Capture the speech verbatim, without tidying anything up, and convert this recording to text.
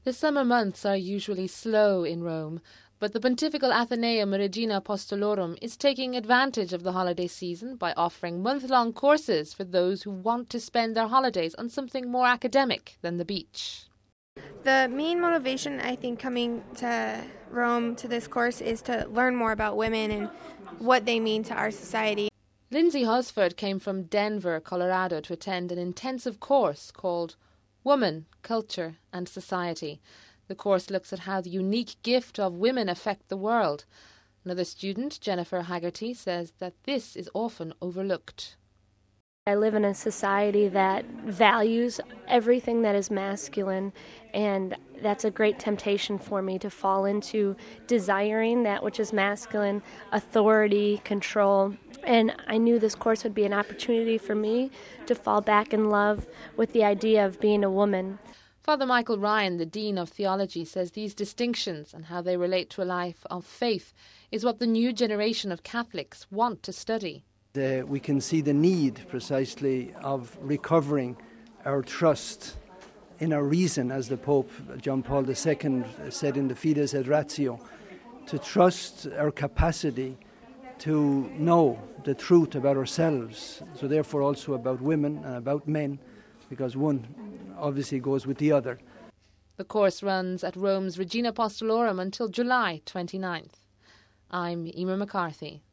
The summer months are usually slow in Rome, but the Pontifical Athenaeum Regina Apostolorum is taking advantage of the holiday season by offering month-long courses for those who want to spend their holidays on something more academic than the beach. The main motivation, I think, coming to Rome to this course is to learn more about women and what they mean to our society. Lindsay Husford came from Denver, Colorado to attend an intensive course called Woman, Culture and Society. The course looks at how the unique gift of women affect the world. Another student, Jennifer Haggerty, says that this is often overlooked. I live in a society that values everything that is masculine, and that's a great temptation for me to fall into desiring that which is masculine, authority, control. And I knew this course would be an opportunity for me to fall back in love with the idea of being a woman. Father Michael Ryan, the Dean of Theology, says these distinctions and how they relate to a life of faith is what the new generation of Catholics want to study. Uh, we can see the need precisely of recovering our trust in our reason, as the Pope John Paul the Second said in the Fides et Ratio, to trust our capacity to know the truth about ourselves, so therefore also about women and about men, because one obviously goes with the other. The course runs at Rome's Regina Apostolorum until July twenty-ninth. I'm Emer McCarthy.